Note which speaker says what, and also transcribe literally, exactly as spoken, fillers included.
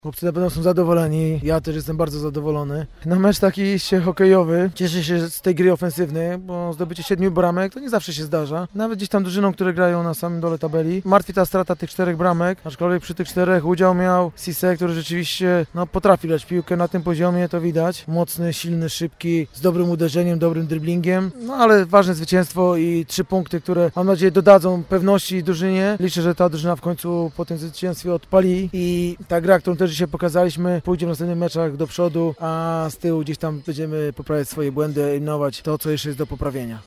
Speaker 1: Chłopcy na pewno są zadowoleni, ja też jestem bardzo zadowolony. Na mecz taki iście hokejowy, cieszę się z tej gry ofensywnej, bo zdobycie siedmiu bramek to nie zawsze się zdarza. Nawet gdzieś tam drużynom, które grają na samym dole tabeli. Martwi ta strata tych czterech bramek, aczkolwiek przy tych czterech udział miał Sise, który rzeczywiście no, potrafi grać piłkę na tym poziomie, to widać. Mocny, silny, szybki, z dobrym uderzeniem, dobrym dribblingiem. No ale ważne zwycięstwo i trzy punkty, które mam nadzieję dodadzą pewności drużynie. Liczę, że ta drużyna w końcu po tym zwycięstwie odpali i ta gra, którą też dzisiaj pokazaliśmy, pójdzie w następnych meczach do przodu, a z tyłu gdzieś tam będziemy poprawiać swoje błędy, eliminować to, co jeszcze jest do poprawienia.